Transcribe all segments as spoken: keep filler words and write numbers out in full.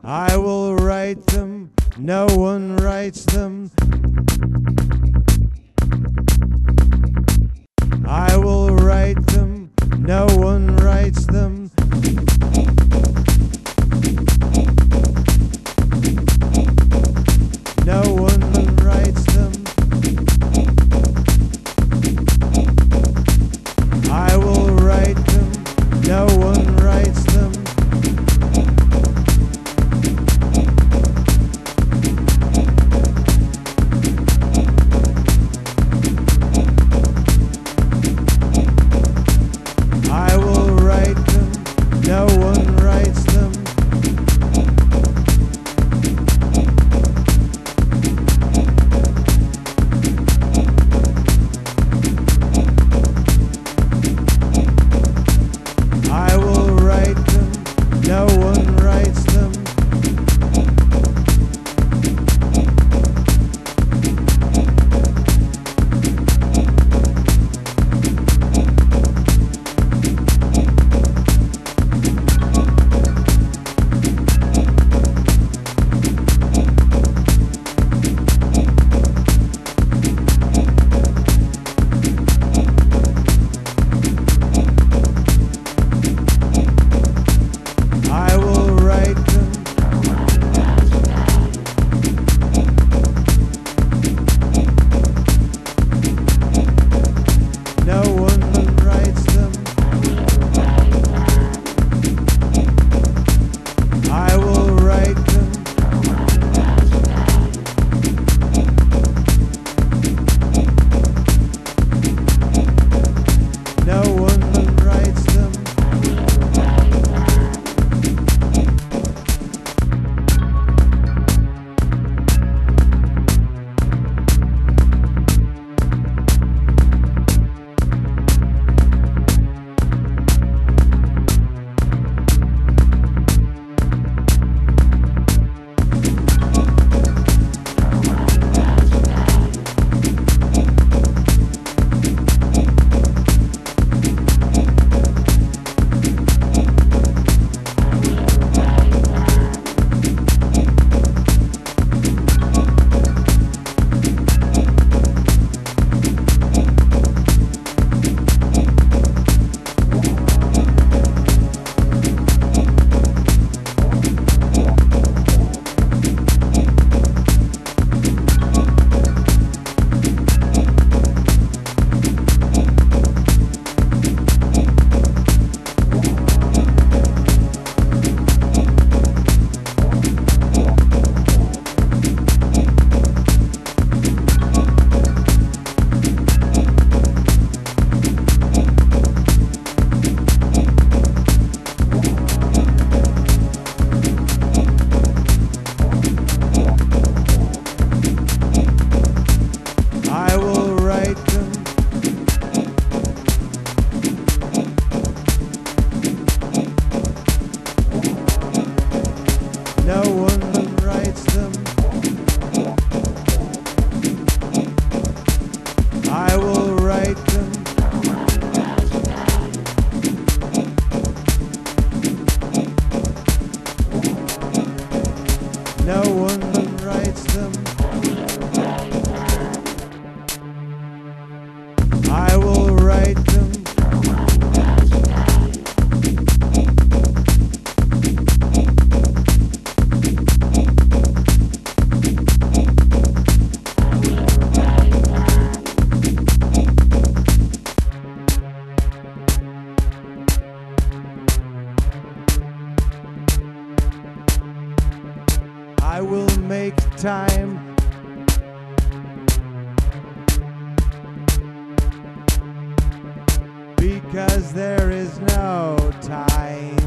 I will write them, no one writes them. I will write them, no one writes them. No one writes them. I will write them, no one writes them. I will write them, no one writes them. I will write them, no one writes them. I will write them. No one writes them. I will write them. No one writes them. I will write them. No one writes them. I will write them. No one writes them. I will write them. I will make time. Because there is no time.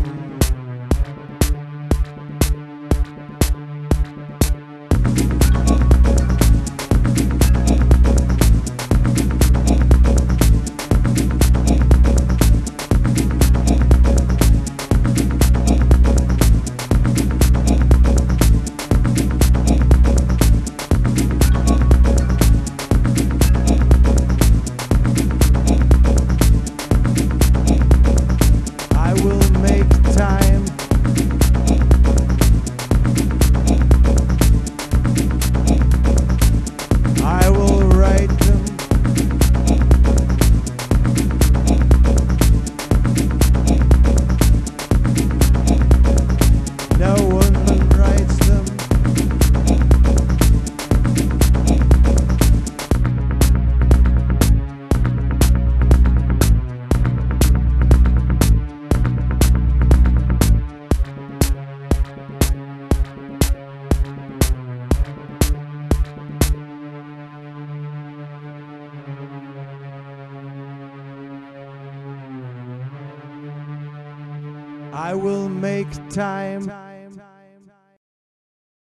I will make I will make time.